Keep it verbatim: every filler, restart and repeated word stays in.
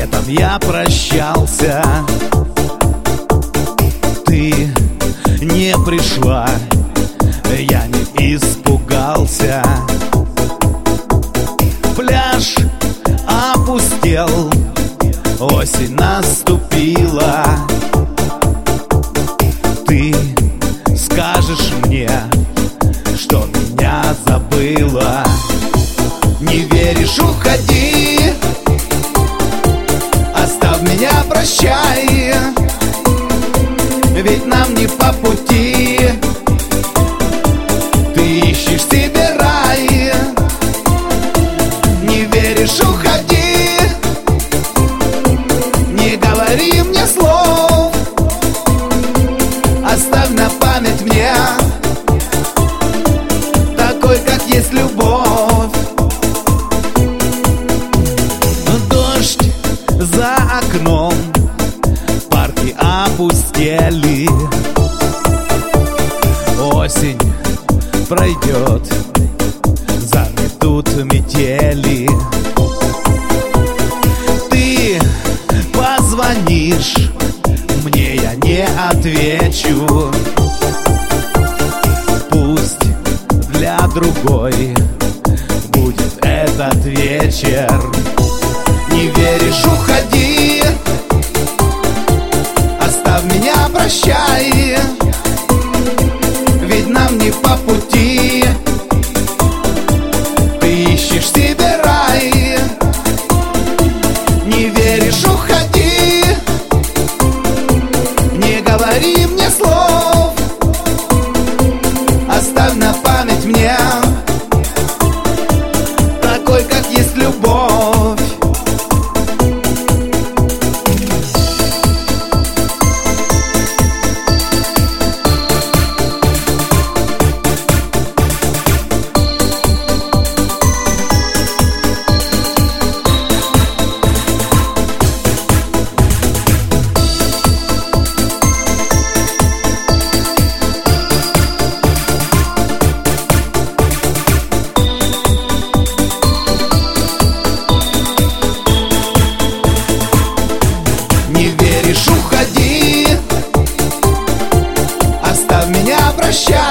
Летом я прощался, ты не пришла, я не испугался. Пляж опустел, осень наступила. Ты скажешь мне, что меня забыла. Не веришь — уходи, оставь меня, прощай, ведь нам не по пути. Ты ищешь себе рай. Не веришь — уходи, не говори мне слов, оставь на память мне такой, как есть любовь. Дождь за окном, парки опустели. Осень пройдет, заметут метели. Ты позвонишь, мне я не отвечу. Пусть для другой будет этот вечер. Не веришь — уходи, оставь меня, прощай, ведь нам не по пути. Ты ищешь себе рай. Не веришь — уходи, не говори мне слов, оставь на память мне такой, как есть любовь. Не веришь — уходи, оставь меня, прощай,